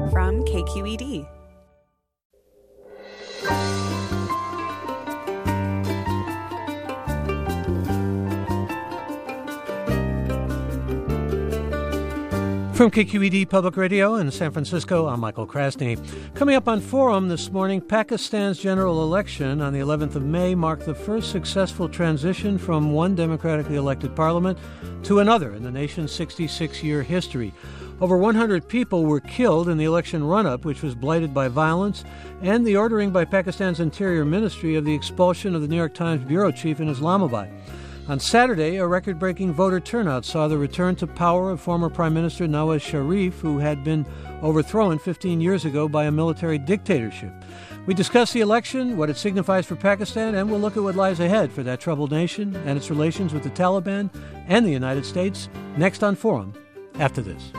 from KQED. From KQED Public Radio in San Francisco, I'm Michael Krasny. Coming up on Forum this morning, Pakistan's general election on the 11th of May marked the first successful transition from one democratically elected parliament to another in the nation's 66-year history. Over 100 people were killed in the election run-up, which was blighted by violence, and the ordering by Pakistan's Interior Ministry of the expulsion of the New York Times bureau chief in Islamabad. On Saturday, a record-breaking voter turnout saw the return to power of former Prime Minister Nawaz Sharif, who had been overthrown 15 years ago by a military dictatorship. We discuss the election, what it signifies for Pakistan, and we'll look at what lies ahead for that troubled nation and its relations with the Taliban and the United States, next on Forum, after this.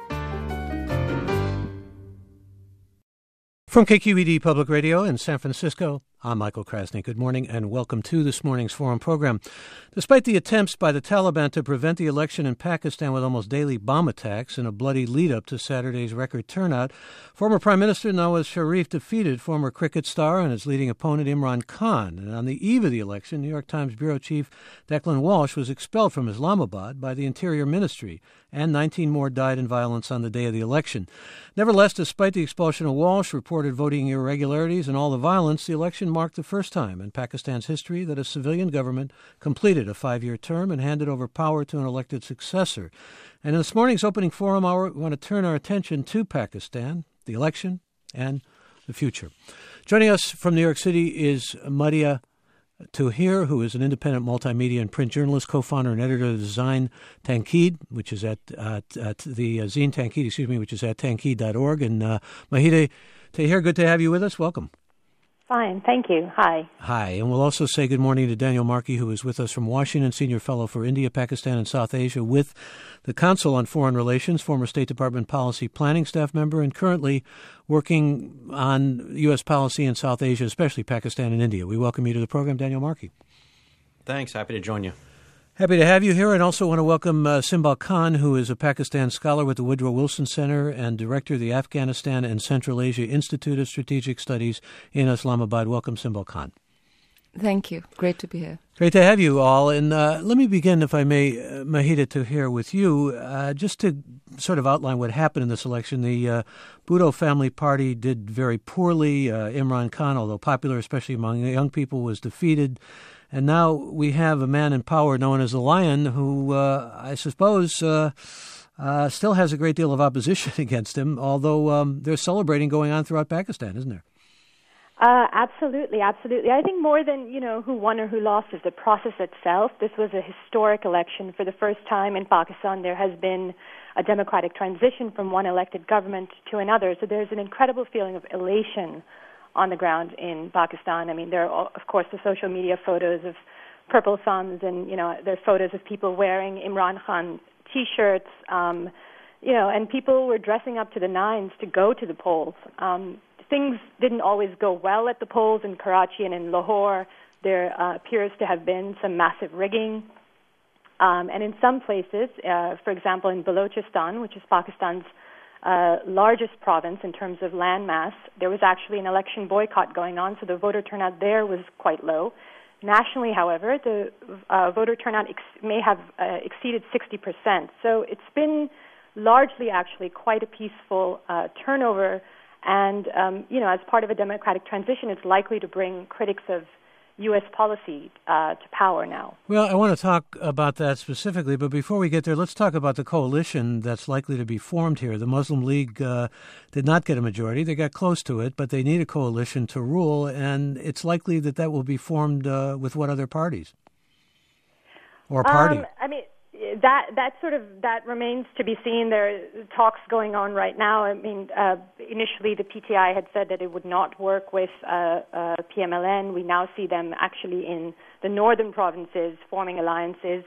From KQED Public Radio in San Francisco, I'm Michael Krasny. Good morning and welcome to this morning's Forum program. Despite the attempts by the Taliban to prevent the election in Pakistan with almost daily bomb attacks and a bloody lead-up to Saturday's record turnout, former Prime Minister Nawaz Sharif defeated former cricket star and his leading opponent Imran Khan. And on the eve of the election, New York Times bureau chief Declan Walsh was expelled from Islamabad by the Interior Ministry, and 19 more died in violence on the day of the election. Nevertheless, despite the expulsion of Walsh, reported voting irregularities, and all the violence, the election marked the first time in Pakistan's history that a civilian government completed a 5-year term and handed over power to an elected successor. And in this morning's opening forum hour, we want to turn our attention to Pakistan, the election, and the future. Joining us from New York City is Madia Touhir, who is an independent multimedia and print journalist, co-founder and editor of the Zine Tanqid, which is at the Zine Tanqid, which is at tanqid.org. And Madia Touhir, good to have you with us. Welcome. Fine, thank you. Hi. Hi, and we'll also say good morning to Daniel Markey, who is with us from Washington, Senior Fellow for India, Pakistan, and South Asia with the Council on Foreign Relations, former State Department Policy Planning Staff member, and currently working on U.S. policy in South Asia, especially Pakistan and India. We welcome you to the program, Daniel Markey. Thanks. Happy to join you. Happy to have you here, and also want to welcome Simbal Khan, who is a Pakistan scholar with the Woodrow Wilson Center and director of the Afghanistan and Central Asia Institute of Strategic Studies in Islamabad. Welcome, Simbal Khan. Thank you. Great to be here. Great to have you all. And let me begin, if I may, Madia Touhir, with you, just to sort of outline what happened in this election. The Bhutto family party did very poorly. Imran Khan, although popular, especially among young people, was defeated. And now we have a man in power known as the Lion who, I suppose, still has a great deal of opposition against him, although there's celebrating going on throughout Pakistan, isn't there? Absolutely, absolutely. I think more than, who won or who lost is the process itself. This was a historic election. For the first time in Pakistan, there has been a democratic transition from one elected government to another. So there's an incredible feeling of elation on the ground in Pakistan. I mean, there are, of course, the social media photos of purple suns, and, there's photos of people wearing Imran Khan T-shirts, and people were dressing up to the nines to go to the polls. Things didn't always go well at the polls in Karachi and in Lahore. There appears to have been some massive rigging. And in some places, for example, in Balochistan, which is Pakistan's largest province in terms of landmass, there was actually an election boycott going on, so the voter turnout there was quite low. Nationally, however, the voter turnout may have exceeded 60%. So it's been largely actually quite a peaceful turnover, and, as part of a democratic transition, it's likely to bring critics of U.S. policy to power now. Well, I want to talk about that specifically, but before we get there, let's talk about the coalition that's likely to be formed here. The Muslim League did not get a majority. They got close to it, but they need a coalition to rule, and it's likely that will be formed with what other parties? Or party? That remains to be seen. There are talks going on right now. I mean, initially the PTI had said that it would not work with PMLN. We now see them actually in the northern provinces forming alliances.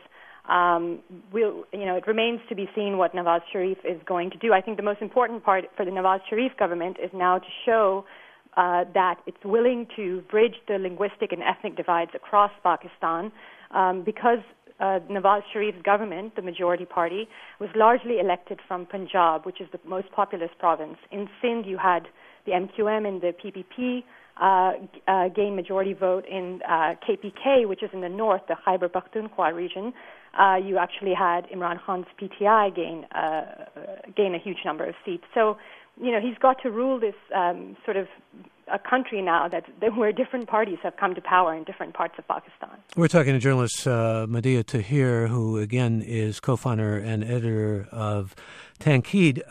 It remains to be seen what Nawaz Sharif is going to do. I think the most important part for the Nawaz Sharif government is now to show that it's willing to bridge the linguistic and ethnic divides across Pakistan, because Nawaz Sharif's government, the majority party, was largely elected from Punjab, which is the most populous province. In Sindh, you had the MQM and the PPP gain majority vote. In KPK, which is in the north, the Khyber Pakhtunkhwa region, you actually had Imran Khan's PTI gain a huge number of seats. So, he's got to rule this sort of a country now where different parties have come to power in different parts of Pakistan. We're talking to journalist Medea Tahir, who again is co-founder and editor of Tanqid.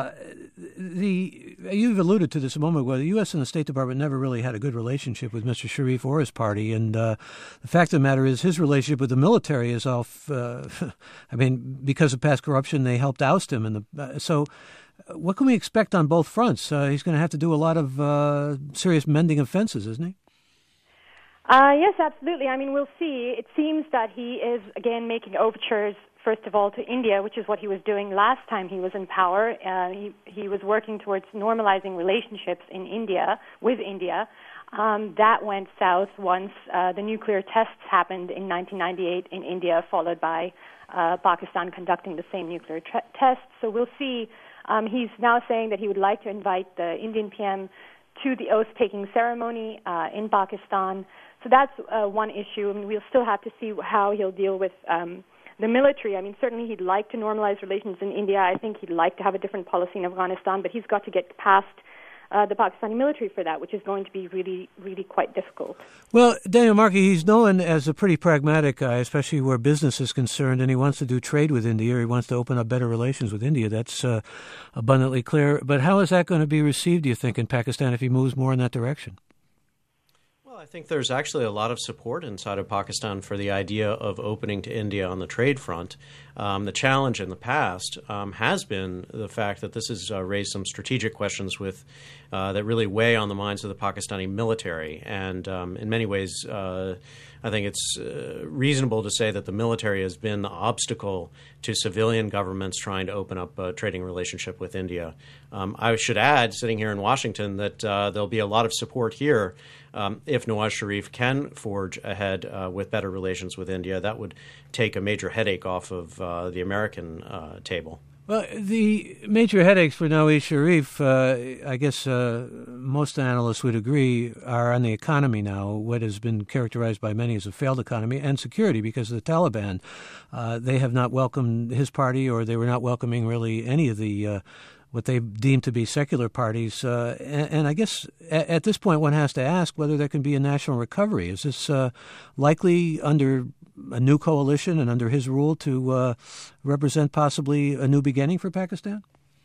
You've alluded to this a moment ago. The U.S. and the State Department never really had a good relationship with Mr. Sharif or his party, and the fact of the matter is his relationship with the military is off. Because of past corruption, they helped oust him, so. What can we expect on both fronts? He's going to have to do a lot of serious mending of fences, isn't he? Yes, absolutely. We'll see. It seems that he is, again, making overtures, first of all, to India, which is what he was doing last time he was in power. He was working towards normalizing relationships with India. That went south once the nuclear tests happened in 1998 in India, followed by Pakistan conducting the same nuclear tests. So we'll see. He's now saying that he would like to invite the Indian PM to the oath-taking ceremony in Pakistan. So that's one issue. We'll still have to see how he'll deal with the military. Certainly he'd like to normalize relations in India. I think he'd like to have a different policy in Afghanistan, but he's got to get past the Pakistani military for that, which is going to be really, really quite difficult. Well, Daniel Markey, he's known as a pretty pragmatic guy, especially where business is concerned, and he wants to do trade with India. He wants to open up better relations with India. That's abundantly clear. But how is that going to be received, do you think, in Pakistan if he moves more in that direction? I think there's actually a lot of support inside of Pakistan for the idea of opening to India on the trade front. The challenge in the past has been the fact that this has raised some strategic questions that really weigh on the minds of the Pakistani military. And in many ways, I think it's reasonable to say that the military has been the obstacle to civilian governments trying to open up a trading relationship with India. I should add, sitting here in Washington, that there'll be a lot of support here if Nawaz Sharif can forge ahead with better relations with India. That would take a major headache off of the American table. Well, the major headaches for Nawaz Sharif, I guess most analysts would agree, are on the economy now, what has been characterized by many as a failed economy, and security because of the Taliban. They have not welcomed his party, or they were not welcoming really any of the what they deem to be secular parties. And I guess at this point one has to ask whether there can be a national recovery. Is this likely under a new coalition and under his rule to represent possibly a new beginning for Pakistan?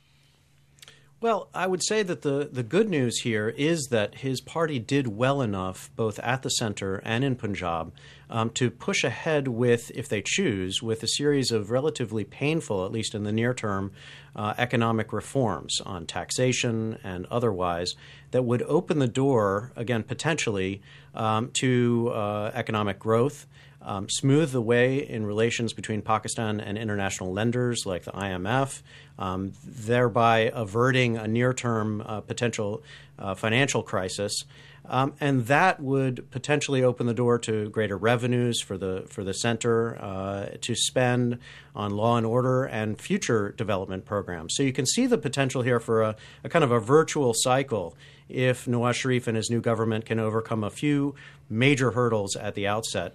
Well, I would say that the good news here is that his party did well enough, both at the center and in Punjab, to push ahead with, if they choose, with a series of relatively painful, at least in the near term, economic reforms on taxation and otherwise that would open the door, again, potentially, to economic growth, smooth the way in relations between Pakistan and international lenders like the IMF, thereby averting a near-term potential financial crisis. And that would potentially open the door to greater revenues for the center to spend on law and order and future development programs. So you can see the potential here for a kind of a virtual cycle if Nawaz Sharif and his new government can overcome a few major hurdles at the outset.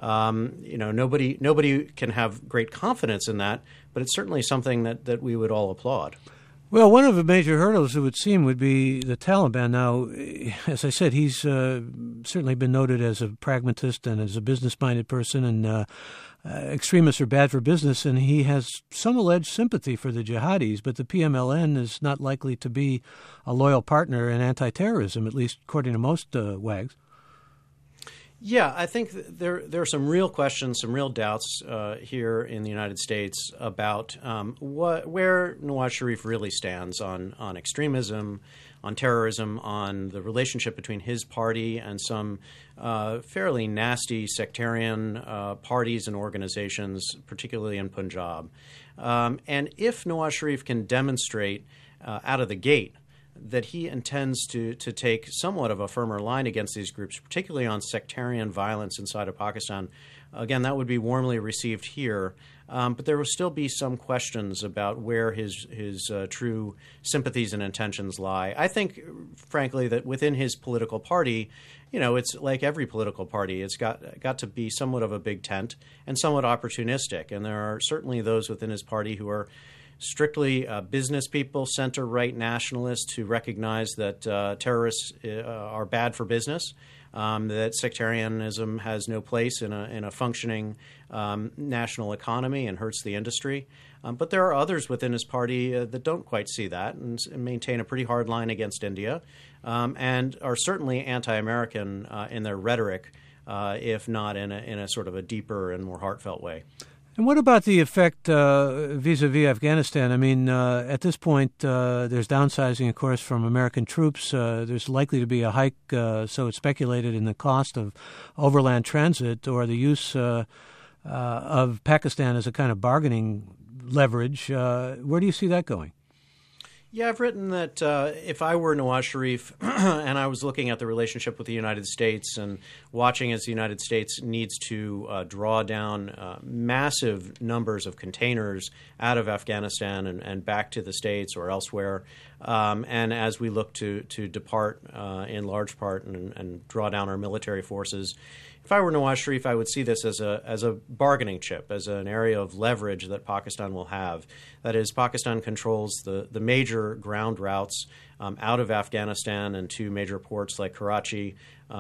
Nobody can have great confidence in that, but it's certainly something that we would all applaud. Well, one of the major hurdles, it would seem, would be the Taliban. Now, as I said, he's certainly been noted as a pragmatist and as a business-minded person, and extremists are bad for business, and he has some alleged sympathy for the jihadis, but the PMLN is not likely to be a loyal partner in anti-terrorism, at least according to most WAGs. Yeah, I think there are some real questions, some real doubts here in the United States about where Nawaz Sharif really stands on extremism, on terrorism, on the relationship between his party and some fairly nasty sectarian parties and organizations, particularly in Punjab. And if Nawaz Sharif can demonstrate out of the gate that he intends to take somewhat of a firmer line against these groups, particularly on sectarian violence inside of Pakistan, again, that would be warmly received here. But there will still be some questions about where his true sympathies and intentions lie. I think, frankly, that within his political party, it's like every political party. It's got to be somewhat of a big tent and somewhat opportunistic. And there are certainly those within his party who are strictly business people, center-right nationalists who recognize that terrorists are bad for business. That sectarianism has no place in a functioning national economy and hurts the industry. But there are others within his party that don't quite see that and maintain a pretty hard line against India and are certainly anti-American in their rhetoric, if not in a sort of a deeper and more heartfelt way. And what about the effect vis-a-vis Afghanistan? I mean, at this point, there's downsizing, of course, from American troops. There's likely to be a hike, so it's speculated, in the cost of overland transit or the use of Pakistan as a kind of bargaining leverage. Where do you see that going? Yeah, I've written that if I were Nawaz Sharif and I was looking at the relationship with the United States and watching as the United States needs to draw down massive numbers of containers out of Afghanistan and back to the States or elsewhere, and as we look to depart in large part and draw down our military forces, if I were Nawaz Sharif, I would see this as a bargaining chip, as an area of leverage that Pakistan will have. That is, Pakistan controls the major ground routes out of Afghanistan and to major ports like Karachi,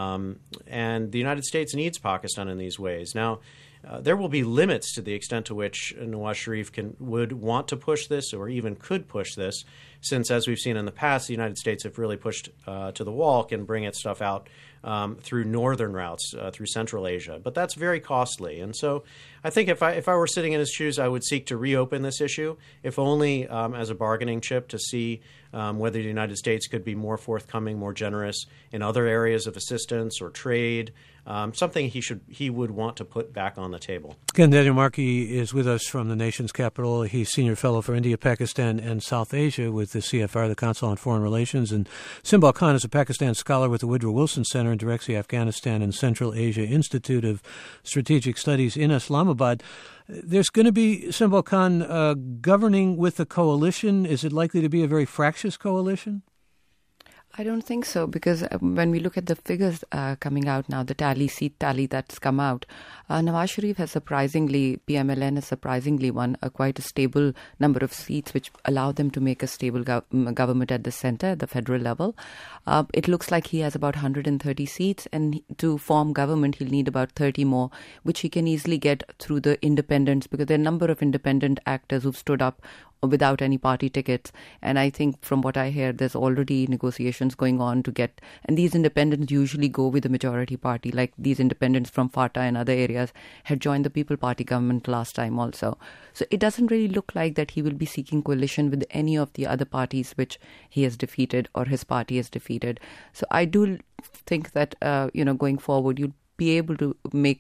and the United States needs Pakistan in these ways. Now, there will be limits to the extent to which Nawaz Sharif would want to push this or even could push this, since, as we've seen in the past, the United States, if really pushed to the wall, can bring its stuff out through northern routes, through Central Asia. But that's very costly. And so I think if I were sitting in his shoes, I would seek to reopen this issue, if only as a bargaining chip to see whether the United States could be more forthcoming, more generous in other areas of assistance or trade, something he would want to put back on the table. Again, Daniel Markey is with us from the nation's capital. He's Senior Fellow for India, Pakistan, and South Asia with the CFR, the Council on Foreign Relations. And Simbal Khan is a Pakistan scholar with the Woodrow Wilson Center and directs the Afghanistan and Central Asia Institute of Strategic Studies in Islamabad. There's going to be, Simbal Khan, governing with a coalition. Is it likely to be a very fractious coalition? I don't think so, because when we look at the figures coming out now, the seat tally that's come out, Nawaz Sharif has PMLN has surprisingly won quite a stable number of seats, which allow them to make a stable government at the center, at the federal level. It looks like he has about 130 seats, and to form government, he'll need about 30 more, which he can easily get through the independents, because there are a number of independent actors who've stood up without any party tickets. And I think from what I hear, there's already negotiations going on to get, and these independents usually go with the majority party, like these independents from FATA and other areas had joined the People Party government last time also. So it doesn't really look like that he will be seeking coalition with any of the other parties which he has defeated or his party has defeated. So I do think that, going forward, he'll be able to make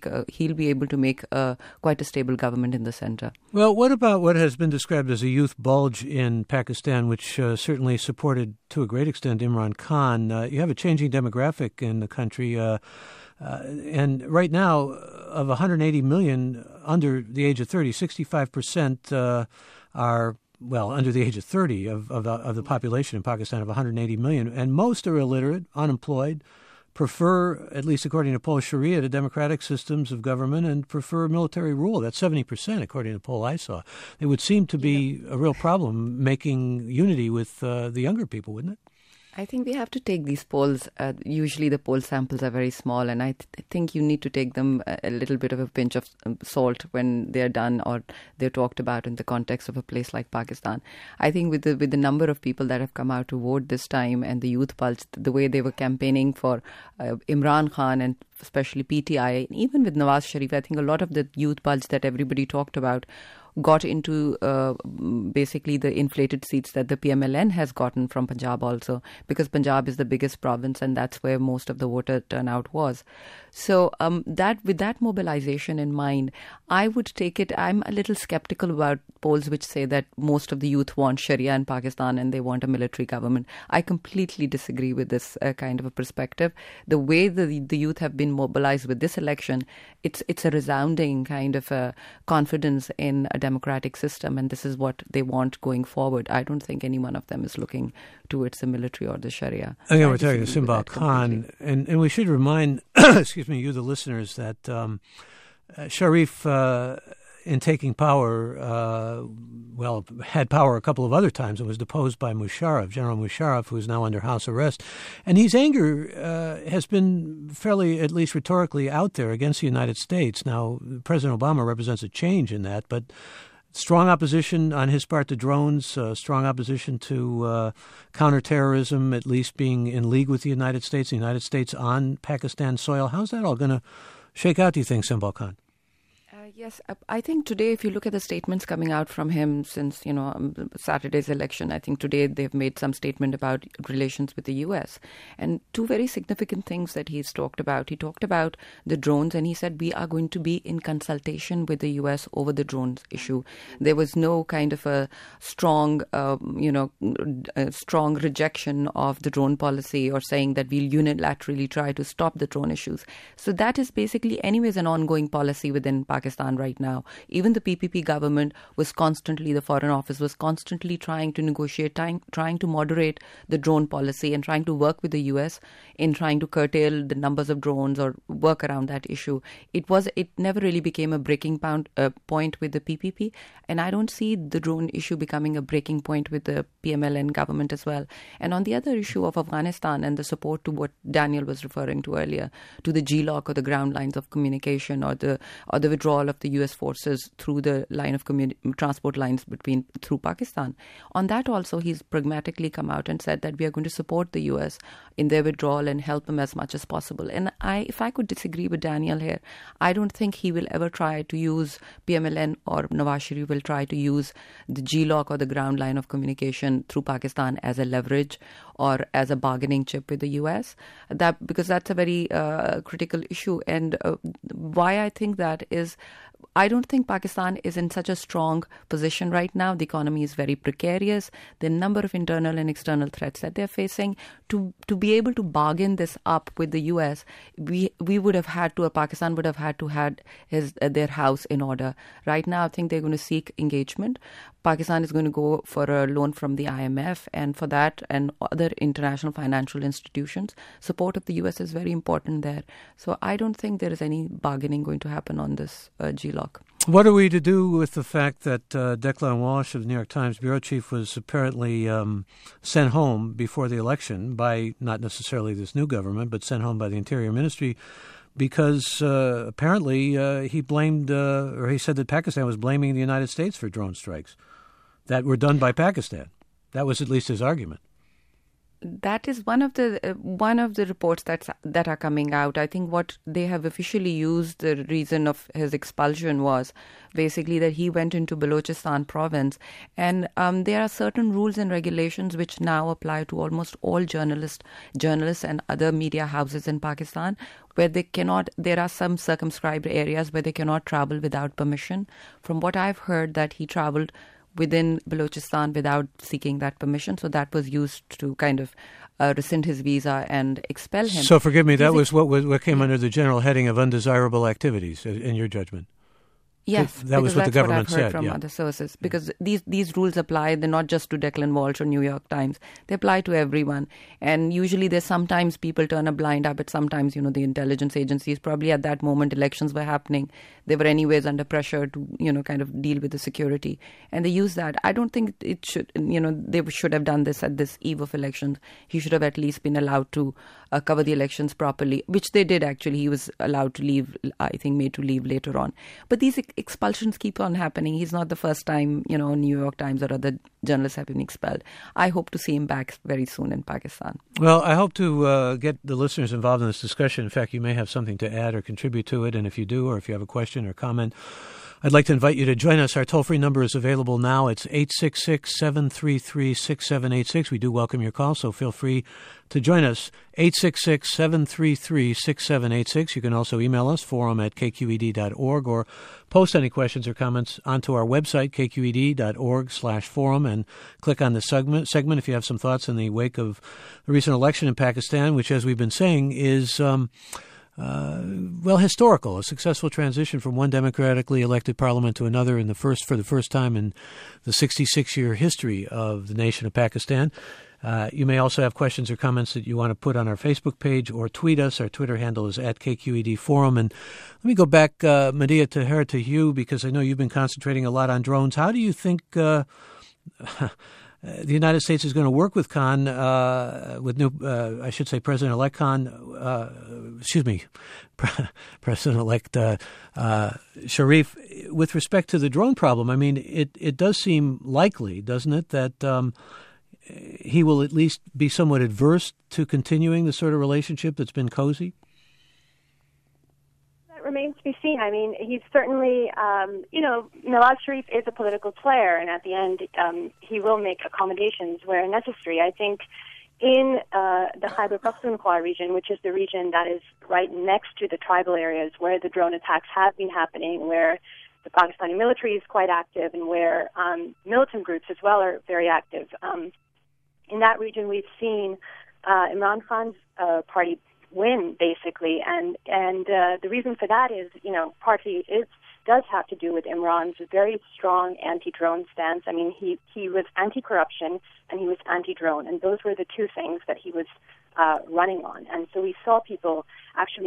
quite a stable government in the center. Well, what about what has been described as a youth bulge in Pakistan, which certainly supported to a great extent Imran Khan? You have a changing demographic in the country, and right now, of 180 million under the age of 30, 65% are under the age of 30 of the population in Pakistan of 180 million, and most are illiterate, unemployed, prefer, at least according to poll, Sharia to democratic systems of government, and prefer military rule. That's 70%, according to the poll I saw. It would seem to be a real problem making unity with the younger people, wouldn't it? I think we have to take these polls. Usually the poll samples are very small, and I think you need to take them a little bit of a pinch of salt when they're done or they're talked about in the context of a place like Pakistan. I think with the number of people that have come out to vote this time and the youth pulse, the way they were campaigning for Imran Khan and especially PTI, and even with Nawaz Sharif, I think a lot of the youth pulse that everybody talked about got into basically the inflated seats that the PMLN has gotten from Punjab also, because Punjab is the biggest province and that's where most of the voter turnout was. So that with that mobilization in mind, I would take it. I'm a little skeptical about polls which say that most of the youth want Sharia in Pakistan and they want a military government. I completely disagree with this kind of a perspective. The way the youth have been mobilized with this election, it's a resounding kind of a confidence in a democratic system, and this is what they want going forward. I don't think any one of them is looking towards the military or the Sharia. Again, we're talking to Simbal Khan, and we should remind, excuse me, you the listeners, that Sharif, in taking power, had power a couple of other times and was deposed by Musharraf, General Musharraf, who is now under house arrest. And his anger has been fairly, at least rhetorically, out there against the United States. Now, President Obama represents a change in that, but strong opposition on his part to drones, strong opposition to counterterrorism, at least being in league with the United States on Pakistan soil. How's that all going to shake out, do you think, Simbal Khan? Yes, I think today, if you look at the statements coming out from him since, Saturday's election, I think today they've made some statement about relations with the U.S. And two very significant things that he's talked about. He talked about the drones, and he said we are going to be in consultation with the U.S. over the drones issue. There was no kind of a strong, strong rejection of the drone policy or saying that we'll unilaterally try to stop the drone issues. So that is basically anyways an ongoing policy within Pakistan right now. Even the PPP government was constantly, the Foreign Office was constantly trying to negotiate, trying to moderate the drone policy and trying to work with the US in trying to curtail the numbers of drones or work around that issue. It never really became a breaking point with the PPP, and I don't see the drone issue becoming a breaking point with the PMLN government as well. And on the other issue of Afghanistan and the support to what Daniel was referring to earlier, to the GLOC or the ground lines of communication or the withdrawal of the U.S. forces through the line of transport lines through Pakistan. On that also, he's pragmatically come out and said that we are going to support the U.S. in their withdrawal and help them as much as possible. And if I could disagree with Daniel here, I don't think he will ever try to use PMLN or Nawaz Sharif will try to use the GLOC or the ground line of communication through Pakistan as a leverage or as a bargaining chip with the U.S. Because that's a very critical issue. And why I think that is, I don't think Pakistan is in such a strong position right now. The economy is very precarious. The number of internal and external threats that they're facing, to be able to bargain this up with the U.S., we would have had to, or Pakistan would have had to had their house in order. Right now, I think they're going to seek engagement. Pakistan is going to go for a loan from the IMF, and for that and other international financial institutions, support of the U.S. is very important there. So I don't think there is any bargaining going to happen on this GLOC. What are we to do with the fact that Declan Walsh of the New York Times bureau chief was apparently sent home before the election by not necessarily this new government, but sent home by the Interior Ministry because apparently he blamed, or he said that Pakistan was blaming the United States for drone strikes that were done by Pakistan. That was at least his argument. That is one of the reports that are coming out. I think what they have officially used, the reason of his expulsion was basically that he went into Balochistan province, and there are certain rules and regulations which now apply to almost all journalists and other media houses in Pakistan, where there are some circumscribed areas where they cannot travel without permission. From what I've heard, that he traveled within Balochistan without seeking that permission. So that was used to kind of rescind his visa and expel him. So forgive me, that was what came under the general heading of undesirable activities, in your judgment. Yes, that was what the government said. That's what I've heard said, from other sources. Because these rules apply, they're not just to Declan Walsh or New York Times. They apply to everyone. And usually there's sometimes people turn a blind eye, but sometimes, the intelligence agencies, probably at that moment elections were happening. They were anyways under pressure to, kind of deal with the security. And they use that. I don't think it should, they should have done this at this eve of elections. He should have at least been allowed to cover the elections properly, which they did actually. He was allowed to leave, I think made to leave later on. But these expulsions keep on happening. He's not the first time, New York Times or other journalists have been expelled. I hope to see him back very soon in Pakistan. Well, I hope to get the listeners involved in this discussion. In fact, you may have something to add or contribute to it. And if you do, or if you have a question or comment, I'd like to invite you to join us. Our toll-free number is available now. It's 866-733-6786. We do welcome your call, so feel free to join us. 866-733-6786. You can also email us, forum@kqed.org, or post any questions or comments onto our website, kqed.org/forum, and click on the segment if you have some thoughts in the wake of the recent election in Pakistan, which, as we've been saying, is historical, a successful transition from one democratically elected parliament to another for the first time in the 66-year history of the nation of Pakistan. You may also have questions or comments that you want to put on our Facebook page or tweet us. Our Twitter handle is @KQED Forum. And let me go back, Medea, to you, because I know you've been concentrating a lot on drones. How do you think the United States is going to work with Khan, President-elect Khan, President-elect Sharif, with respect to the drone problem? I mean, it does seem likely, doesn't it, that he will at least be somewhat adverse to continuing the sort of relationship that's been cozy? Remains to be seen. I mean, he's certainly, Nawaz Sharif is a political player, and at the end, he will make accommodations where necessary. I think in the Khyber Pakhtunkhwa region, which is the region that is right next to the tribal areas where the drone attacks have been happening, where the Pakistani military is quite active, and where militant groups as well are very active. In that region, we've seen Imran Khan's party win, basically, and the reason for that is, partly it does have to do with Imran's very strong anti-drone stance. I mean, he was anti-corruption and he was anti-drone, and those were the two things that he was running on. And so we saw people actually,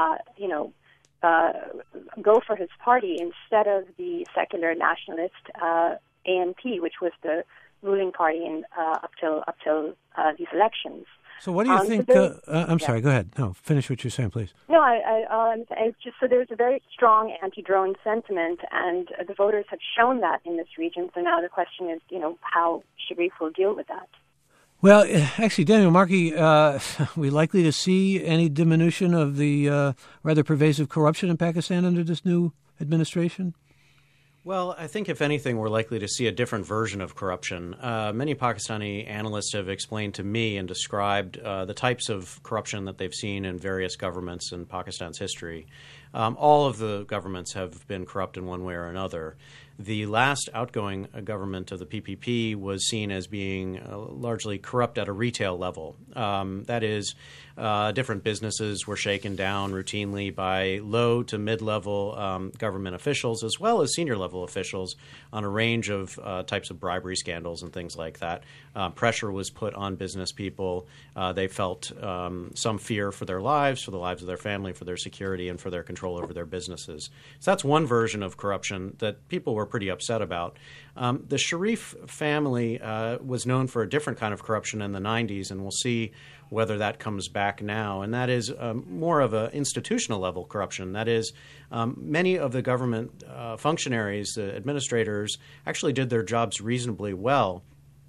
go for his party instead of the secular nationalist ANP, which was the ruling party up till these elections. So what do you think? I'm sorry, go ahead. No, finish what you're saying, please. No, it's just so there's a very strong anti-drone sentiment, and the voters have shown that in this region. So now the question is, how Sharif will deal with that. Well, actually, Daniel Markey, are we likely to see any diminution of the rather pervasive corruption in Pakistan under this new administration? Well, I think if anything, we're likely to see a different version of corruption. Many Pakistani analysts have explained to me and described the types of corruption that they've seen in various governments in Pakistan's history. All of the governments have been corrupt in one way or another. The last outgoing government of the PPP was seen as being largely corrupt at a retail level. That is, different businesses were shaken down routinely by low to mid-level government officials, as well as senior-level officials, on a range of types of bribery scandals and things like that. Pressure was put on business people. They felt some fear for their lives, for the lives of their family, for their security, and for their control over their businesses. So that's one version of corruption that people were pretty upset about. The Sharif family was known for a different kind of corruption in the 90s, and we'll see whether that comes back now. And that is more of an institutional level corruption. That is, many of the government functionaries, the administrators, actually did their jobs reasonably well.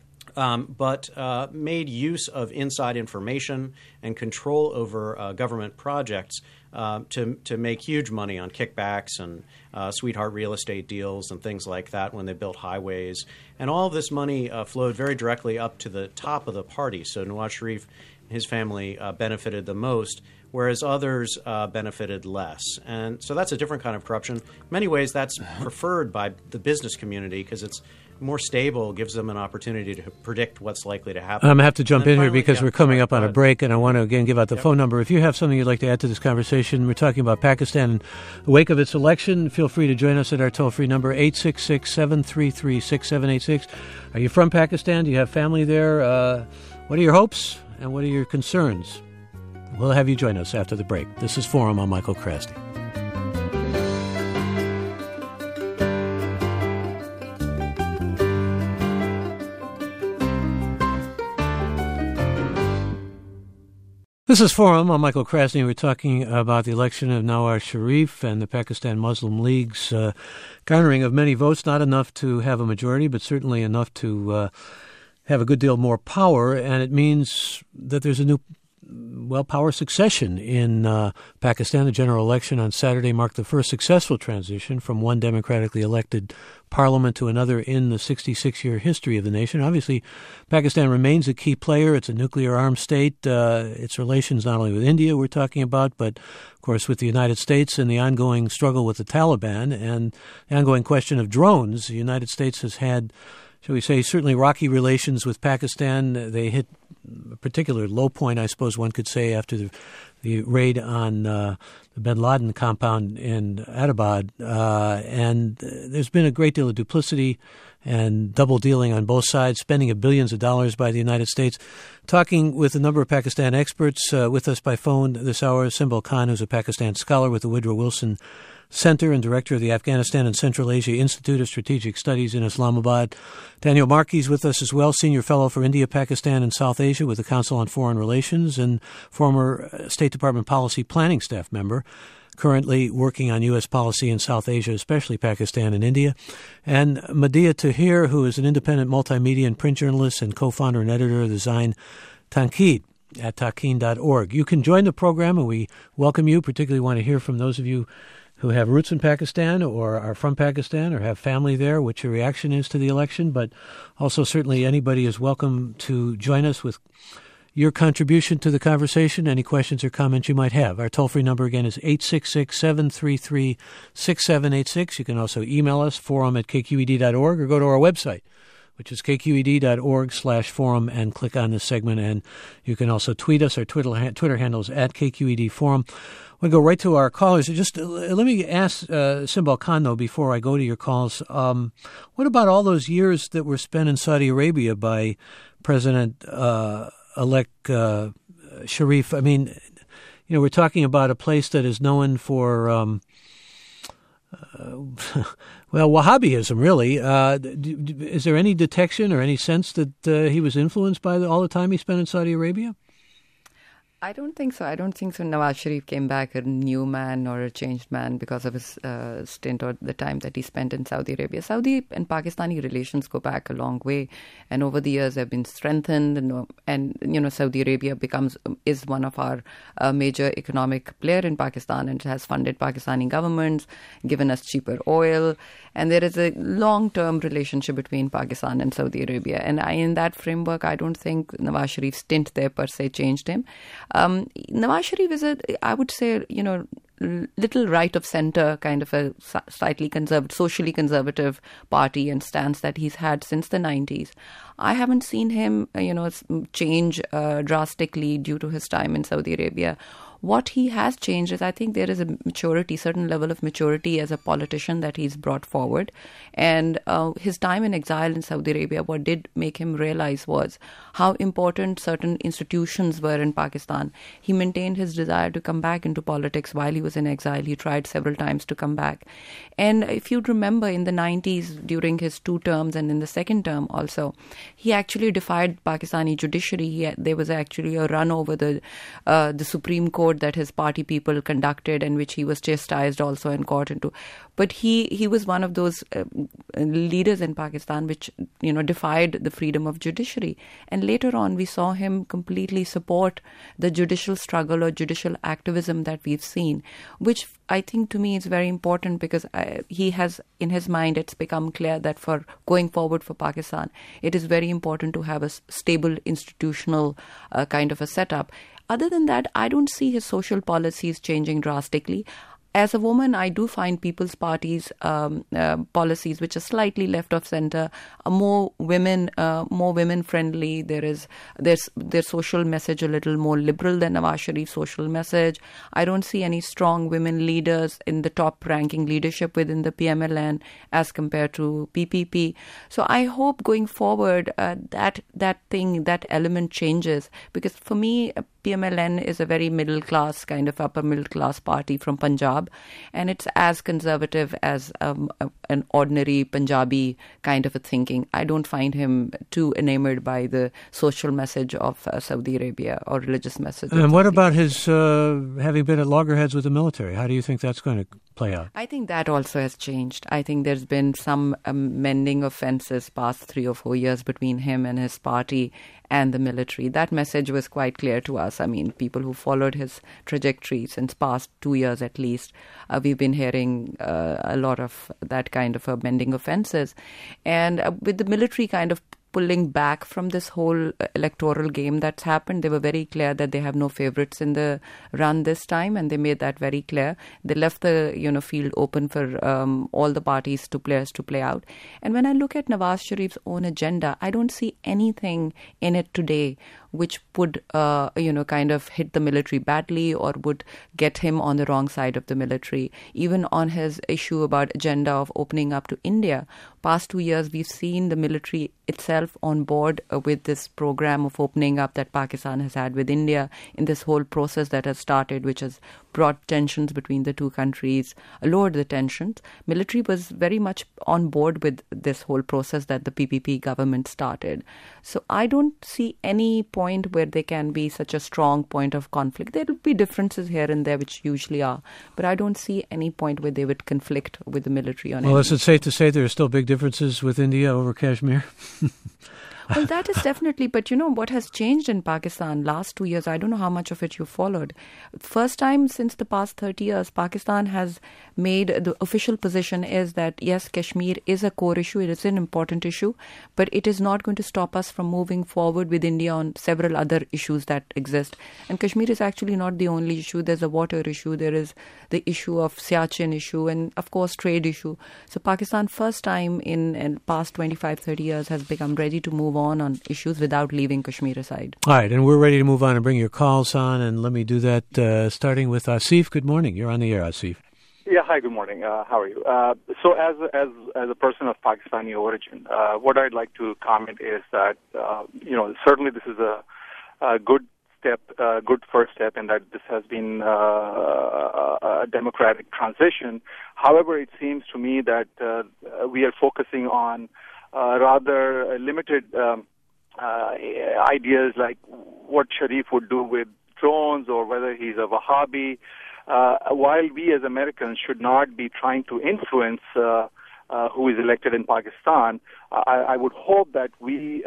But made use of inside information and control over government projects to make huge money on kickbacks and sweetheart real estate deals and things like that when they built highways. And all of this money flowed very directly up to the top of the party. So Nawaz Sharif and his family benefited the most, whereas others benefited less. And so that's a different kind of corruption. In many ways, that's preferred by the business community because it's more stable, gives them an opportunity to predict what's likely to happen. I'm going to have to jump in here because we're coming up on a break, and I want to, again, give out the phone number. If you have something you'd like to add to this conversation, we're talking about Pakistan in the wake of its election. Feel free to join us at our toll-free number, 866-733-6786. Are you from Pakistan? Do you have family there? What are your hopes, and what are your concerns? We'll have you join us after the break. This is Forum. I'm Michael Krasny. This is Forum. I'm Michael Krasny. We're talking about the election of Nawaz Sharif and the Pakistan Muslim League's garnering of many votes, not enough to have a majority, but certainly enough to have a good deal more power. And it means that there's a new power succession in Pakistan. The general election on Saturday marked the first successful transition from one democratically elected parliament to another in the 66-year history of the nation. Obviously, Pakistan remains a key player. It's a nuclear-armed state. Its relations not only with India we're talking about, but, of course, with the United States and the ongoing struggle with the Taliban and the ongoing question of drones. The United States has had, shall we say, certainly rocky relations with Pakistan. They hit a particular low point, I suppose one could say, after the raid on the bin Laden compound in Abbottabad. And there's been a great deal of duplicity and double dealing on both sides, spending of billions of dollars by the United States. Talking with a number of Pakistan experts with us by phone this hour, Simbal Khan, who's a Pakistan scholar with the Woodrow Wilson Center and director of the Afghanistan and Central Asia Institute of Strategic Studies in Islamabad. Daniel Markey's with us as well, senior fellow for India, Pakistan, and South Asia with the Council on Foreign Relations and former State Department Policy Planning Staff member, currently working on U.S. policy in South Asia, especially Pakistan and India. And Madhya Tahir, who is an independent multimedia and print journalist and co-founder and editor of the Zain Tanqid at Takeen.org. You can join the program, and we welcome you. Particularly want to hear from those of you who have roots in Pakistan or are from Pakistan or have family there, what your reaction is to the election. But also certainly anybody is welcome to join us with your contribution to the conversation, any questions or comments you might have. Our toll-free number again is 866-733-6786. You can also email us, forum@kqed.org, or go to our website, which is kqed.org/forum, and click on this segment. And you can also tweet us. Our Twitter handle is @KQEDforum. We'll go right to our callers. Just let me ask Simbal Khan, though, before I go to your calls. What about all those years that were spent in Saudi Arabia by President-elect Sharif? I mean, we're talking about a place that is known for, Wahhabism, really. Is there any detection or any sense that he was influenced by all the time he spent in Saudi Arabia? I don't think so. Nawaz Sharif came back a new man or a changed man because of his stint or the time that he spent in Saudi Arabia. Saudi and Pakistani relations go back a long way, and over the years they've been strengthened. And Saudi Arabia is one of our major economic player in Pakistan, and has funded Pakistani governments, given us cheaper oil, and there is a long-term relationship between Pakistan and Saudi Arabia. And in that framework, I don't think Nawaz Sharif's stint there per se changed him. Nawaz Sharif is I would say, little right of center, kind of a slightly socially conservative party and stance that he's had since the 90s. I haven't seen him, change drastically due to his time in Saudi Arabia. What he has changed is, I think there is a certain level of maturity as a politician that he's brought forward. And his time in exile in Saudi Arabia, what did make him realize was how important certain institutions were in Pakistan. He maintained his desire to come back into politics while he was in exile. He tried several times to come back. And if you remember, in the 90s, during his 2 terms and in the second term also, he actually defied Pakistani judiciary. There was actually a run over the Supreme Court that his party people conducted, in which he was chastised also and caught into. But he was one of those leaders in Pakistan which defied the freedom of judiciary. And later on, we saw him completely support the judicial struggle or judicial activism that we've seen, which I think to me is very important, because he has, in his mind, it's become clear that for going forward for Pakistan, it is very important to have a stable institutional kind of a setup. Other than that, I don't see his social policies changing drastically. As a woman, I do find People's Party's policies, which are slightly left of center, are more women friendly. There's their social message a little more liberal than Nawaz Sharif's social message. I don't see any strong women leaders in the top ranking leadership within the PMLN as compared to PPP. So I hope going forward that element changes, because for me, PMLN is a very middle class, kind of upper middle class party from Punjab, and it's as conservative as an ordinary Punjabi kind of a thinking. I don't find him too enamored by the social message of Saudi Arabia or religious message. And what about his having been at loggerheads with the military? How do you think that's going to play out? I think that also has changed. I think there's been some mending of fences past 3 or 4 years between him and his party and the military. That message was quite clear to us. I mean, people who followed his trajectory since past 2 years at least, we've been hearing a lot of that kind of a mending of fences. And with the military kind of pulling back from this whole electoral game that's happened. They were very clear that they have no favorites in the run this time, and they made that very clear. They left the field open for all the parties to play out. And when I look at Nawaz Sharif's own agenda, I don't see anything in it today which would kind of hit the military badly or would get him on the wrong side of the military. Even on his issue about agenda of opening up to India, past 2 years we've seen the military itself on board with this program of opening up that Pakistan has had with India in this whole process that has started, which has brought tensions between the two countries, lowered the tensions. Military was very much on board with this whole process that the PPP government started. So I don't see any point where there can be such a strong point of conflict. There will be differences here and there, which usually are, but I don't see any point where they would conflict with the military on anything. Well, is it safe to say there are still big differences with India over Kashmir? Well, that is definitely, but what has changed in Pakistan last 2 years, I don't know how much of it you followed. First time since the past 30 years, Pakistan has made the official position is that, yes, Kashmir is a core issue, it is an important issue, but it is not going to stop us from moving forward with India on several other issues that exist. And Kashmir is actually not the only issue. There's a water issue, there is the issue of Siachen issue, and of course trade issue. So Pakistan first time in past 25, 30 years has become ready to move on issues without leaving Kashmir aside. All right, and we're ready to move on and bring your calls on, and let me do that starting with Asif. Good morning. You're on the air, Asif. Yeah, hi, good morning. How are you? So as a person of Pakistani origin, what I'd like to comment is that, certainly this is a good step, good first step, and that this has been a democratic transition. However, it seems to me that we are focusing on rather limited ideas like what Sharif would do with drones or whether he's a Wahhabi, while we as Americans should not be trying to influence who is elected in Pakistan. I would hope that we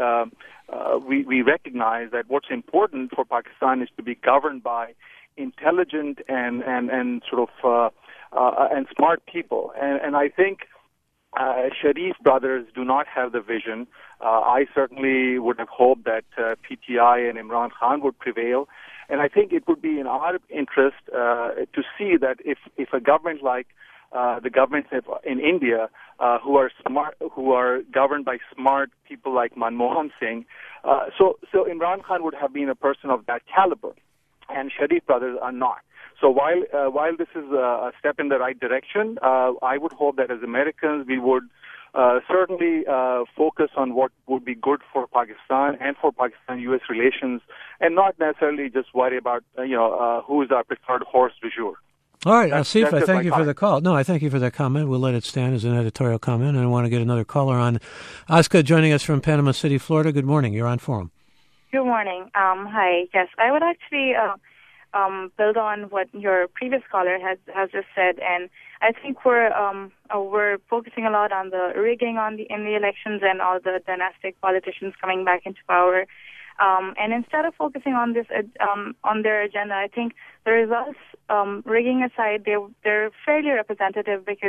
recognize that what's important for Pakistan is to be governed by intelligent and sort of and smart people. And I think Sharif brothers do not have the vision. I certainly would have hoped that PTI and Imran Khan would prevail. And I think it would be in our interest to see that if a government like the governments in India, who are smart, who are governed by smart people like Manmohan Singh, so Imran Khan would have been a person of that caliber, and Sharif brothers are not. So while this is a step in the right direction, I would hope that as Americans we would certainly focus on what would be good for Pakistan and for Pakistan-U.S. relations, and not necessarily just worry about who is our preferred horse du jour. All right, Asif, I thank you for the call. No, I thank you for that comment. We'll let it stand as an editorial comment. And I want to get another caller on. Aska joining us from Panama City, Florida. Good morning. You're on Forum. Good morning. Hi. Yes, I would actually build on what your previous caller has just said, and I think we're focusing a lot on the rigging in the elections and all the dynastic politicians coming back into power. And instead of focusing on this on their agenda, I think the results, rigging aside, they're fairly representative because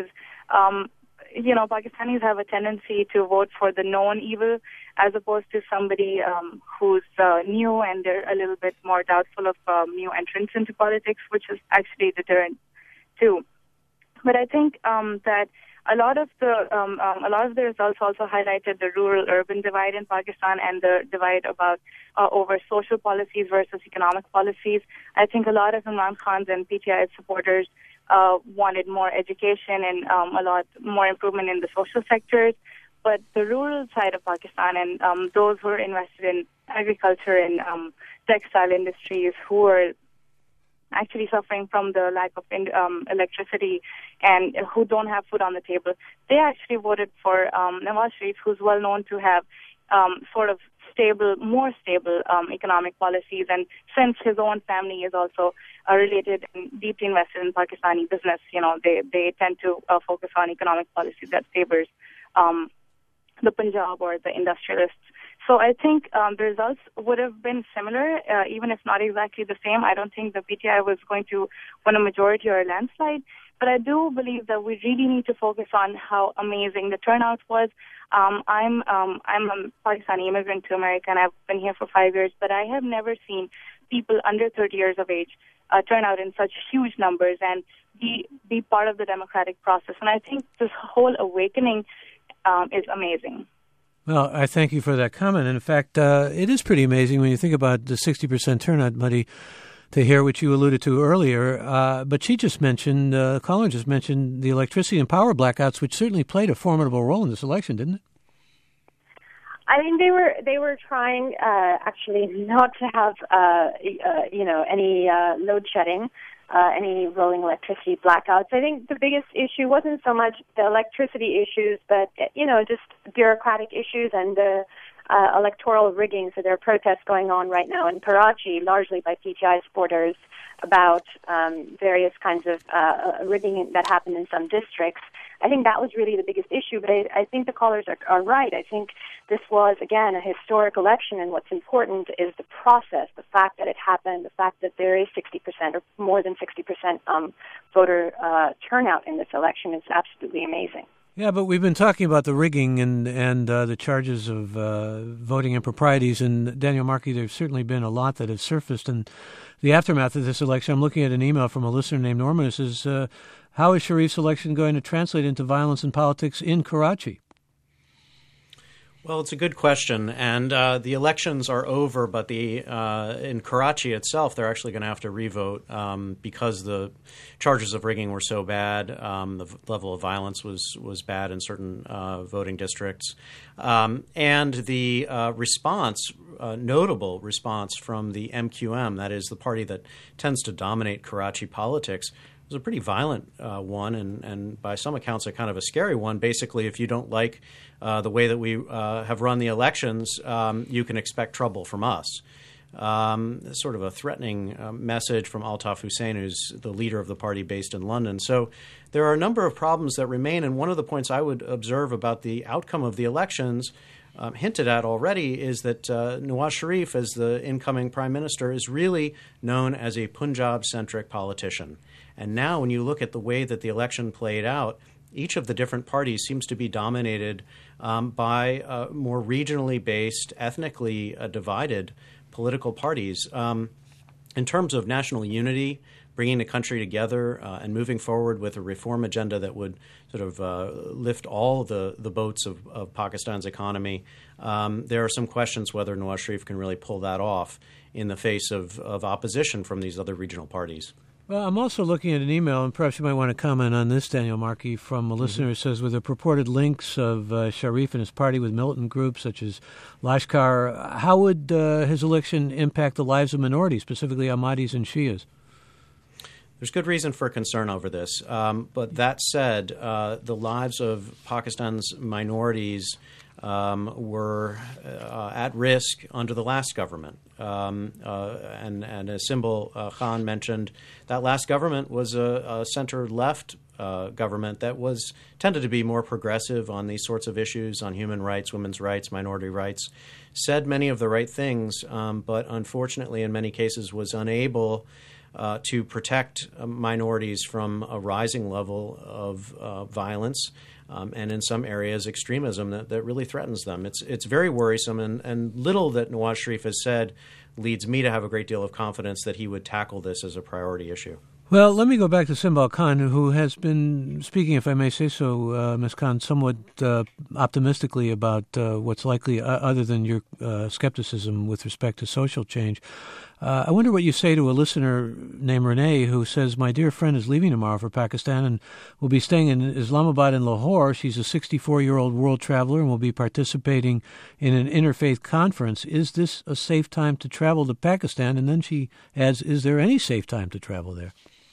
Pakistanis have a tendency to vote for the known evil as opposed to somebody who's new, and they're a little bit more doubtful of new entrants into politics, which is actually deterrent too. But I think that a lot of the results also highlighted the rural-urban divide in Pakistan and the divide about over social policies versus economic policies. I think a lot of Imran Khan's and PTI's supporters wanted more education and a lot more improvement in the social sectors. But the rural side of Pakistan and those who are invested in agriculture and textile industries, who are actually suffering from the lack of electricity and who don't have food on the table, they actually voted for Nawaz Sharif, who's well known to have sort of more stable economic policies. And since his own family is also related and deeply invested in Pakistani business, they tend to focus on economic policies that favors the Punjab or the industrialists. So I think the results would have been similar, even if not exactly the same. I don't think the PTI was going to win a majority or a landslide, but I do believe that we really need to focus on how amazing the turnout was. I'm a Pakistani immigrant to America, and I've been here for 5 years, but I have never seen people under 30 years of age turn out in such huge numbers and be part of the democratic process. And I think this whole awakening is amazing. Well, I thank you for that comment. And in fact, it is pretty amazing when you think about the 60% turnout, Muddy, to hear what you alluded to earlier. But she just mentioned, Colin just mentioned the electricity and power blackouts, which certainly played a formidable role in this election, didn't it? I mean, they were trying actually not to have any load shedding, any rolling electricity blackouts. I think the biggest issue wasn't so much the electricity issues, but just bureaucratic issues and the electoral rigging. So there are protests going on right now in Karachi, largely by PTI supporters, about various kinds of rigging that happened in some districts. I think that was really the biggest issue, but I think the callers are right. I think this was, again, a historic election, and what's important is the process, the fact that it happened, the fact that there is 60% or more than 60% voter turnout in this election is absolutely amazing. Yeah, but we've been talking about the rigging and the charges of voting improprieties, and Daniel Markey, there's certainly been a lot that has surfaced in the aftermath of this election. I'm looking at an email from a listener named Norman who says, how is Sharif's election going to translate into violence and politics in Karachi? Well, it's a good question, and the elections are over, but in Karachi itself, they're actually going to have to revote because the charges of rigging were so bad. The level of violence was bad in certain voting districts, and the notable response from the MQM, that is the party that tends to dominate Karachi politics, was a pretty violent one, and by some accounts, a kind of a scary one. Basically, if you don't like the way that we have run the elections, you can expect trouble from us. Sort of a threatening message from Altaf Hussain, who's the leader of the party based in London. So there are a number of problems that remain, and one of the points I would observe about the outcome of the elections, hinted at already, is that Nawaz Sharif, as the incoming prime minister, is really known as a Punjab-centric politician. And now when you look at the way that the election played out, each of the different parties seems to be dominated by more regionally based, ethnically divided political parties. In terms of national unity, bringing the country together and moving forward with a reform agenda that would sort of lift all the boats of Pakistan's economy, there are some questions whether Nawaz Sharif can really pull that off in the face of opposition from these other regional parties. Well, I'm also looking at an email, and perhaps you might want to comment on this, Daniel Markey, from a listener who says, with the purported links of Sharif and his party with militant groups such as Lashkar, how would his election impact the lives of minorities, specifically Ahmadis and Shias? There's good reason for concern over this. But that said, the lives of Pakistan's minorities were at risk under the last government. And as Symbol Khan mentioned, that last government was a center-left government that tended to be more progressive on these sorts of issues, on human rights, women's rights, minority rights, said many of the right things, but unfortunately in many cases was unable to protect minorities from a rising level of violence and in some areas extremism that really threatens them. It's very worrisome, and little that Nawaz Sharif has said leads me to have a great deal of confidence that he would tackle this as a priority issue. Well, let me go back to Symbol Khan, who has been speaking, if I may say so, Ms. Khan, somewhat optimistically about what's likely, other than your skepticism with respect to social change. I wonder what you say to a listener named Renee who says, my dear friend is leaving tomorrow for Pakistan and will be staying in Islamabad and Lahore. She's a 64-year-old world traveler and will be participating in an interfaith conference. Is this a safe time to travel to Pakistan? And then she adds, is there any safe time to travel there?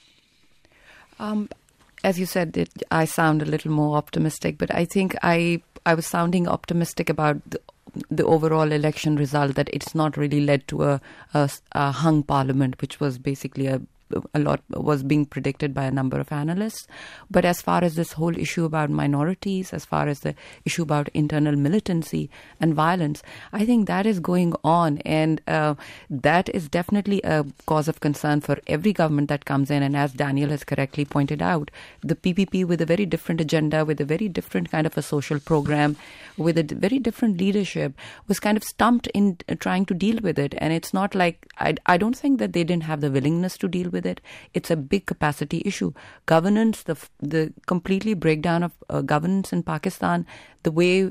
As you said, I sound a little more optimistic, but I think I was sounding optimistic about the overall election result, that it's not really led to a hung parliament, which was basically a lot was being predicted by a number of analysts. But as far as this whole issue about minorities, as far as the issue about internal militancy and violence, I think that is going on, and that is definitely a cause of concern for every government that comes in. And as Daniel has correctly pointed out, the PPP, with a very different agenda, with a very different kind of a social program, with a very different leadership, was kind of stumped in trying to deal with it. And it's not like, I don't think that they didn't have the willingness to deal with it. It's a big capacity issue. Governance, the completely breakdown of governance in Pakistan, the way,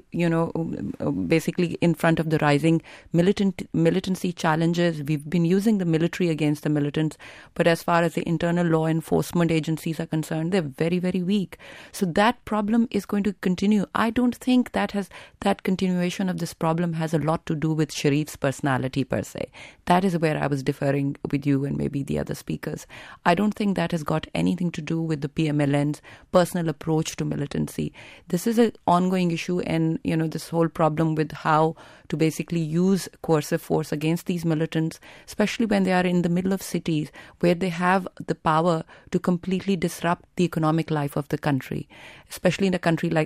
basically in front of the rising militancy challenges, we've been using the military against the militants, but as far as the internal law enforcement agencies are concerned, they're very, very weak. So that problem is going to continue. I don't think that continuation of this problem has a lot to do with Sharif's personality per se. That is where I was differing with you and maybe the other speakers. I don't think that has got anything to do with the PMLN's personal approach to militancy. This is an ongoing issue, and this whole problem with how to basically use coercive force against these militants, especially when they are in the middle of cities where they have the power to completely disrupt the economic life of the country, especially in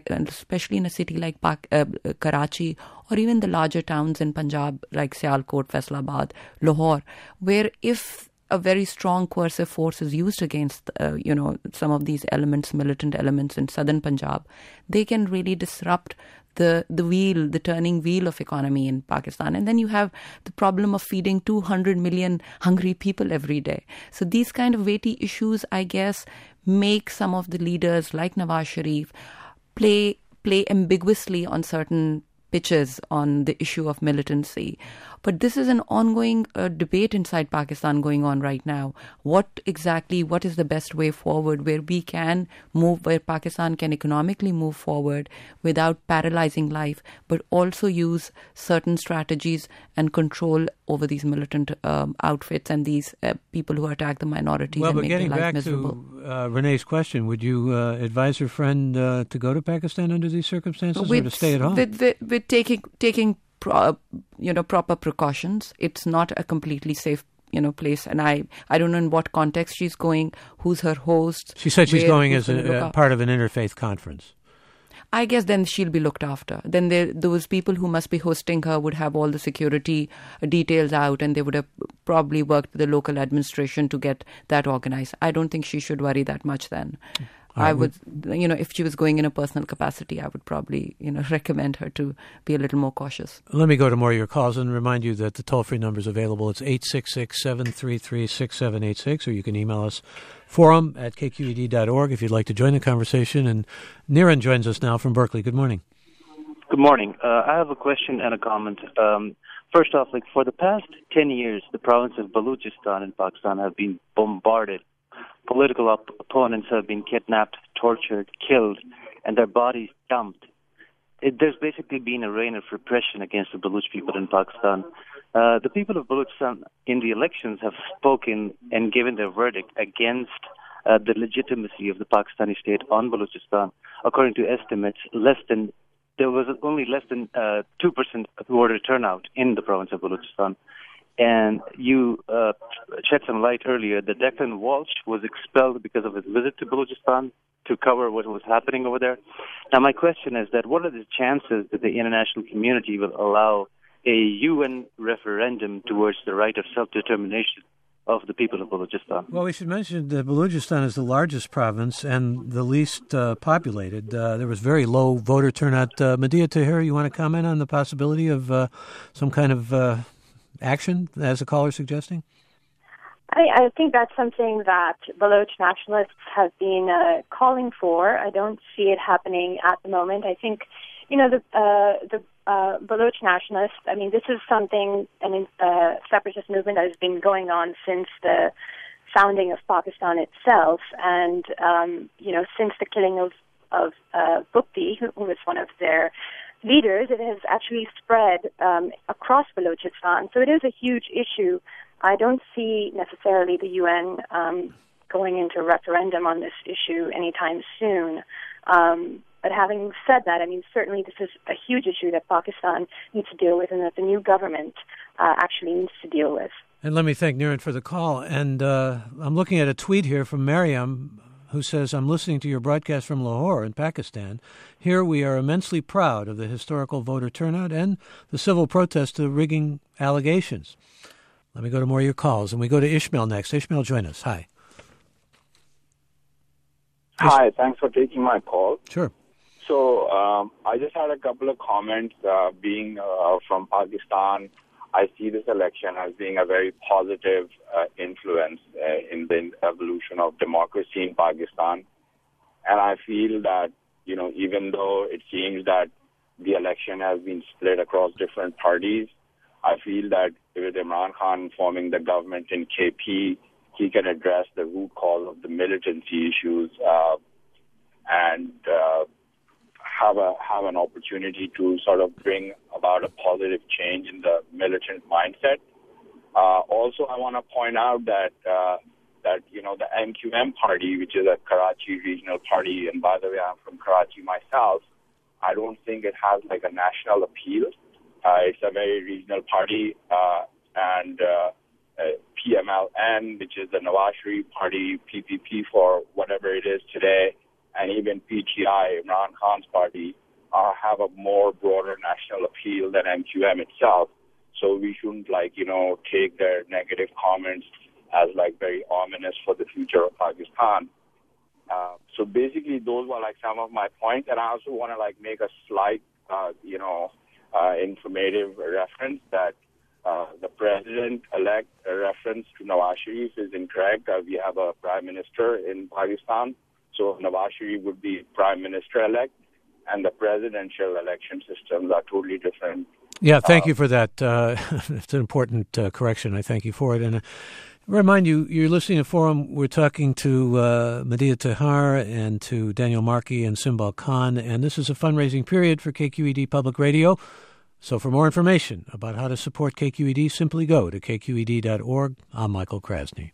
a city like Karachi, or even the larger towns in Punjab like Sialkot, Faisalabad, Lahore, where if a very strong coercive force is used against, some of these militant elements in southern Punjab, they can really disrupt the turning wheel of economy in Pakistan. And then you have the problem of feeding 200 million hungry people every day. So these kind of weighty issues, I guess, make some of the leaders like Nawaz Sharif play ambiguously on certain pitches on the issue of militancy. But this is an ongoing debate inside Pakistan going on right now. What is the best way forward where we can move, where Pakistan can economically move forward without paralyzing life, but also use certain strategies and control over these militant outfits and these people who attack the minorities and make their life miserable. Getting back to Renee's question, would you advise your friend to go to Pakistan under these circumstances or to stay at home? With taking proper precautions. It's not a completely safe place, and I don't know in what context she's going, who's her host. She said she's going as a part of an interfaith conference. I guess then she'll be looked after. Then those people who must be hosting her would have all the security details out, and they would have probably worked with the local administration to get that organized. I don't think she should worry that much then. I would, if she was going in a personal capacity, I would probably, recommend her to be a little more cautious. Let me go to more of your calls and remind you that the toll-free number is available. It's 866-733-6786, or you can email us, forum@kqed.org, if you'd like to join the conversation. And Niran joins us now from Berkeley. Good morning. Good morning. I have a question and a comment. First off, for the past 10 years, the province of Balochistan in Pakistan have been bombarded. Political opponents have been kidnapped, tortured, killed, and their bodies dumped. There's basically been a reign of repression against the Baloch people in Pakistan. The people of Balochistan in the elections have spoken and given their verdict against the legitimacy of the Pakistani state on Balochistan. According to estimates, there was only less than 2% voter turnout in the province of Balochistan. And you shed some light earlier that Declan Walsh was expelled because of his visit to Balochistan to cover what was happening over there. Now, my question is that what are the chances that the international community will allow a UN referendum towards the right of self-determination of the people of Balochistan? Well, we should mention that Balochistan is the largest province and the least populated. There was very low voter turnout. Medea Tahir, you want to comment on the possibility of some kind of action, as the caller is suggesting? I think that's something that Baloch nationalists have been calling for. I don't see it happening at the moment. I think, the Baloch nationalists, this is something, separatist movement that has been going on since the founding of Pakistan itself. And, since the killing of Bukti, who was one of their leaders, it has actually spread across Balochistan. So it is a huge issue. I don't see necessarily the UN going into a referendum on this issue anytime soon. But having said that, I mean, certainly this is a huge issue that Pakistan needs to deal with and that the new government actually needs to deal with. And let me thank Niran for the call. And I'm looking at a tweet here from Mariam, who says, I'm listening to your broadcast from Lahore in Pakistan. Here we are immensely proud of the historical voter turnout and the civil protest to rigging allegations. Let me go to more of your calls, and we go to Ishmael next. Ishmael, join us. Hi. Hi, thanks for taking my call. Sure. So I just had a couple of comments. Being from Pakistan, I see this election as being a very positive influence in the evolution of democracy in Pakistan. And I feel that, even though it seems that the election has been split across different parties, I feel that with Imran Khan forming the government in KP, he can address the root cause of the militancy issues and have an opportunity to sort of bring about a positive change in the militant mindset. Also, I want to point out that the MQM party, which is a Karachi regional party, and by the way, I'm from Karachi myself, I don't think it has like a national appeal. It's a very regional party, and PMLN, which is the Nawaz Sharif party, PPP for whatever it is today, and even PTI, Imran Khan's party, have a more broader national appeal than MQM itself. So we shouldn't, take their negative comments as, very ominous for the future of Pakistan. So basically, those were, some of my points. And I also want to, make a slight, informative reference that the president-elect reference to Nawaz Sharif is incorrect. We have a prime minister in Pakistan. So Nawaz Sharif would be prime minister-elect, and the presidential election systems are totally different. Yeah, thank you for that. It's an important correction. I thank you for it. And remind you, you're listening to Forum. We're talking to Medea Tahar and to Daniel Markey and Simbal Khan, and this is a fundraising period for KQED Public Radio. So for more information about how to support KQED, simply go to kqed.org. I'm Michael Krasny.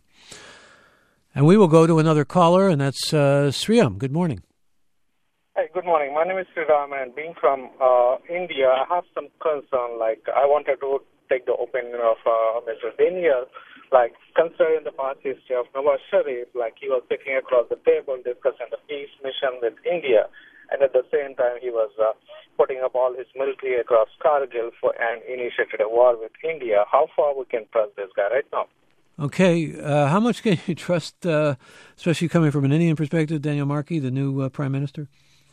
And we will go to another caller, and that's Sriram. Good morning. Hey, good morning. My name is Sriram, and being from India, I have some concern. I wanted to take the opinion of Mr. Daniel, considering the past history of Nawaz Sharif, he was sitting across the table discussing the peace mission with India, and at the same time he was putting up all his military across Kargil and initiated a war with India. How far we can trust this guy right now? Okay. How much can you trust, especially coming from an Indian perspective, Daniel Markey, the new prime minister?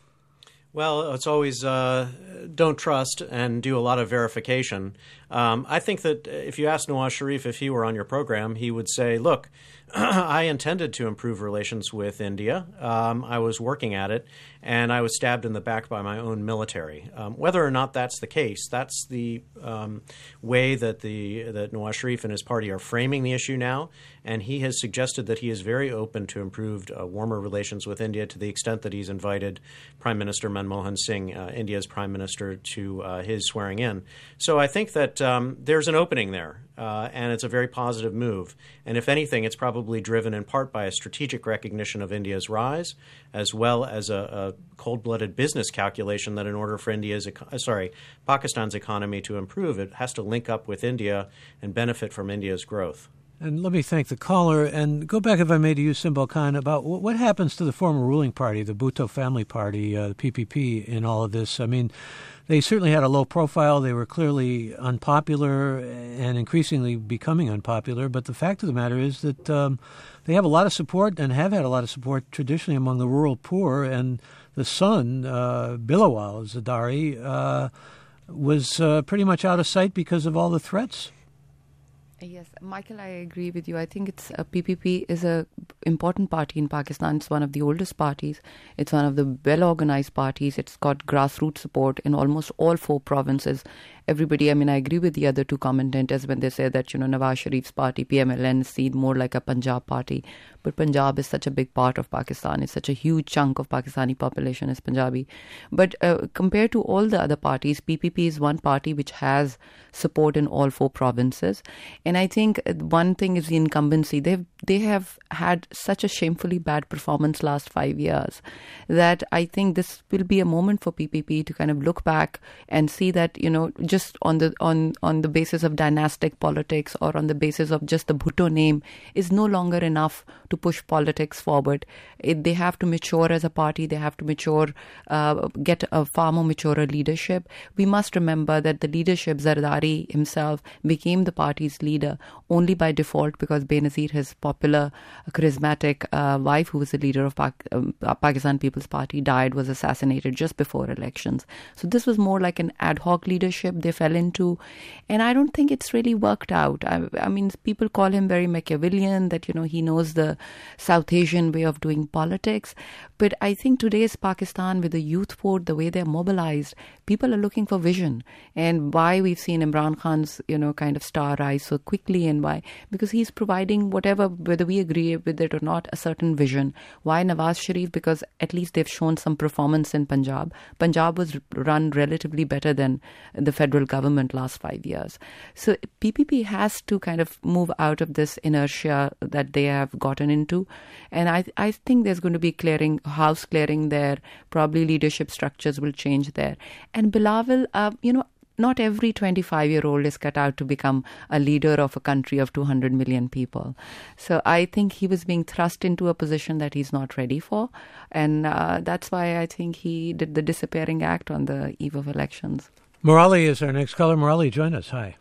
Well, it's always don't trust and do a lot of verification. I think that if you asked Nawaz Sharif if he were on your program, he would say, look, I intended to improve relations with India. I was working at it, and I was stabbed in the back by my own military. Whether or not that's the case, that's the way that that Nawaz Sharif and his party are framing the issue now, and he has suggested that he is very open to improved, warmer relations with India to the extent that he's invited Prime Minister Manmohan Singh, India's Prime Minister, to his swearing in. So I think that there's an opening there, and it's a very positive move. And if anything, it's probably driven in part by a strategic recognition of India's rise, as well as a cold-blooded business calculation that in order for Pakistan's economy to improve, it has to link up with India and benefit from India's growth. And let me thank the caller and go back, if I may, to you, Simbal Khan, about what happens to the former ruling party, the Bhutto family party, the PPP, in all of this. I mean, they certainly had a low profile. They were clearly unpopular and increasingly becoming unpopular. But the fact of the matter is that they have a lot of support and have had a lot of support traditionally among the rural poor. And the son, Bilawal Zardari, was pretty much out of sight because of all the threats. Yes, Michael, I agree with you. I think PPP is an important party in Pakistan. It's one of the oldest parties. It's one of the well-organized parties. It's got grassroots support in almost all 4 provinces. Everybody, I agree with the other 2 commentators when they say that, Nawaz Sharif's party, PMLN, is seen more like a Punjab party. But Punjab is such a big part of Pakistan. It's such a huge chunk of Pakistani population is Punjabi. But compared to all the other parties, PPP is one party which has support in all 4 provinces. And I think one thing is the incumbency. They have had such a shamefully bad performance last 5 years that I think this will be a moment for PPP to kind of look back and see that, just on the basis of dynastic politics or on the basis of just the Bhutto name is no longer enough to push politics forward. They have to mature as a party. They have to mature, get a far more mature leadership. We must remember that the leadership, Zardari himself became the party's leader only by default because Benazir, his popular, charismatic wife, who was the leader of Pakistan People's Party, was assassinated just before elections. So this was more like an ad hoc leadership they fell into, and I don't think it's really worked out. I mean, people call him very Machiavellian, that he knows the South Asian way of doing politics, but I think today's Pakistan, with the youth vote, the way they're mobilized, people are looking for vision, and why we've seen Imran Khan's kind of star rise so quickly, and why, because he's providing whatever, whether we agree with it or not, a certain vision. Why Nawaz Sharif? Because at least they've shown some performance in Punjab. Punjab was run relatively better than the federal government last 5 years. So PPP has to kind of move out of this inertia that they have gotten into, and I think there's going to be house clearing there. Probably leadership structures will change there. And Bilawal, not every 25-year-old is cut out to become a leader of a country of 200 million people. So I think he was being thrust into a position that he's not ready for. And that's why I think he did the disappearing act on the eve of elections. Murali is our next caller. Murali, join us. Hi.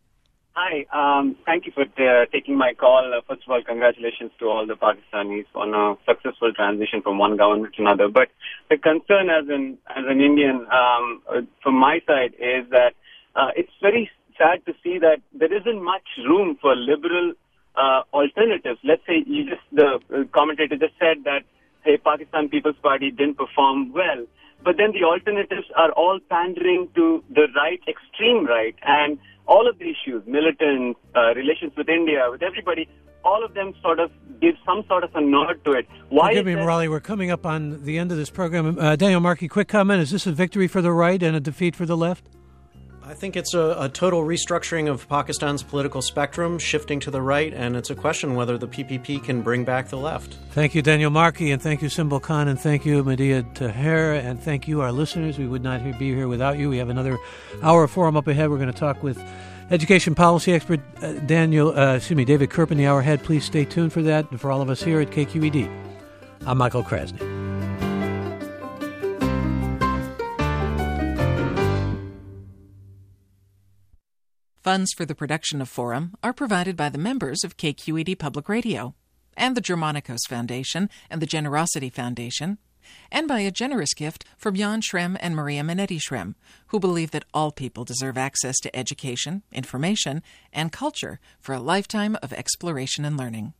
Hi. Thank you for taking my call. First of all, congratulations to all the Pakistanis on a successful transition from one government to another. But the concern as an Indian from my side is that it's very sad to see that there isn't much room for liberal alternatives. Let's say the commentator just said that, hey, Pakistan People's Party didn't perform well. But then the alternatives are all pandering to the right, extreme right, and all of the issues, militant, relations with India, with everybody, all of them sort of give some sort of a nod to it. Forgive me, Murali, we're coming up on the end of this program. Daniel Markey, quick comment. Is this a victory for the right and a defeat for the left? I think it's a total restructuring of Pakistan's political spectrum, shifting to the right, and it's a question whether the PPP can bring back the left. Thank you, Daniel Markey, and thank you, Simbal Khan, and thank you, Medea Taher, and thank you, our listeners. We would not be here without you. We have another hour of forum up ahead. We're going to talk with education policy expert David Kerpen, the hour ahead. Please stay tuned for that. And for all of us here at KQED, I'm Michael Krasny. Funds for the production of Forum are provided by the members of KQED Public Radio and the Germanicos Foundation and the Generosity Foundation, and by a generous gift from Jan Shrem and Maria Minetti Shrem, who believe that all people deserve access to education, information, and culture for a lifetime of exploration and learning.